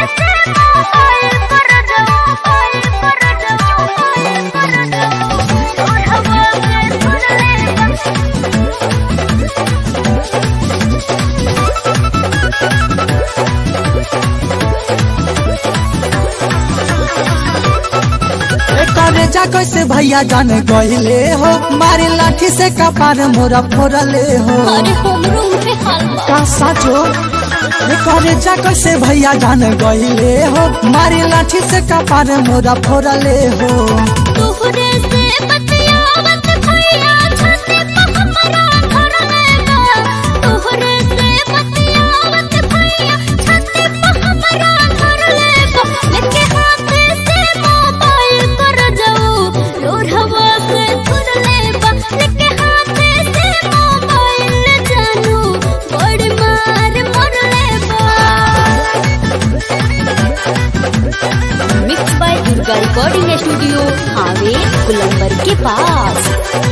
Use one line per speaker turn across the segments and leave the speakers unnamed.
जा कैसे भैया जान गईले हो मारी लाठी से कपार मोरा फोड़ले हो।
अरे हमरो पे हाल बा
का साचो करे जा कैसे भैया जान गईले हो मारी लाठी से कपार मोरा फोड़ले हो।
तोहरे से बतियावत भैया छाती पे हमरा धरले बा। तोहरे से बतियावत भैया छाती पे हमरा धरले बा। लेके हाथ से मोबाइल कर जाऊ लोढ़वा से धरले बा। लेके हाथ से मोबाइल जानू बड़ मार मरले बा। Mix by Durga recording studio हावे गुलंबर के पास।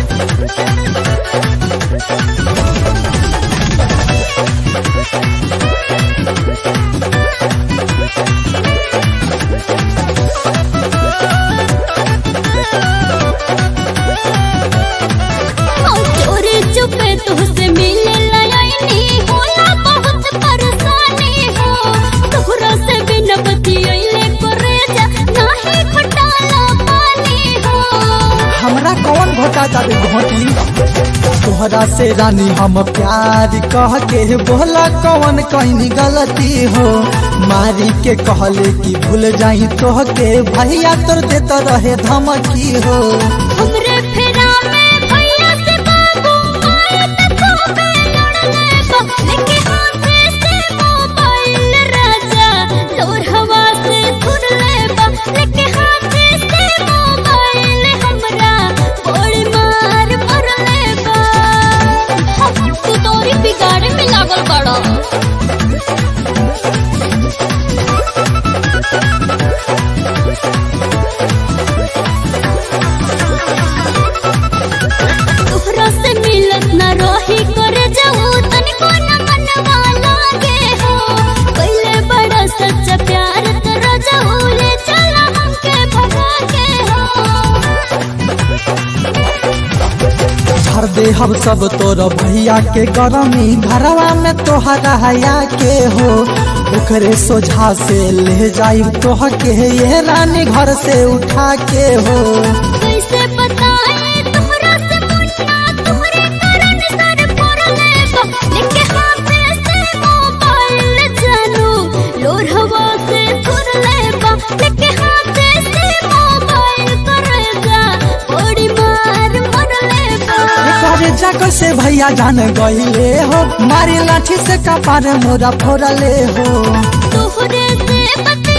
चोरी चुपे तुझसे मिले लायनी होला बहुत परेशानी हो। तोहरा से बिना बतियले करे जा नाही घोटाला पानी हो।
हमरा कौन घोटा जाबे घोटी तोहरा से रानी हम प्यार कह के बोला कौन कहीं गलती हो। मारी के कहले कि भूल जाई तोह के भैया तोर देता रहे धमकी हो।
हमरे फेरा में भैया से बाबू आए त खूबे लड़ले बा। लेके हाथ से मोबाइल राजा तोर हवा से धुरले बा। लेके हाथ से मोबाइल हमरा बड़ी मार मरले बा। तू तोरी बिगाड़े में लागल बड़ा। तोहरा से मिलत न रही करे जाऊ तनिको न मनवा लागे हो। पहले बड़ा सच्चा प्यार तेरा जाऊ ले चला हमके भगा के हो।
छर दे हम सब तोर भैया के गरमी घरवा में तोहरा हया के हो। ओकरे सोझा से ले जाई तोह के ये रानी घर से उठा के हो।
कैसे बताए तोहरा से मुन्ना तोहरे कारण सर फोड़ले बा। लेके हाथ से मोबाइल जानू लोढ़वा से धुरले बा। लेके हाथ से मोबाइल करे जा बड़ी मार मरले बा।
करे जा कैसे भैया जान गईले हो मारी लाठी से कपार मोरा फोड़ले हो।
तोहरे से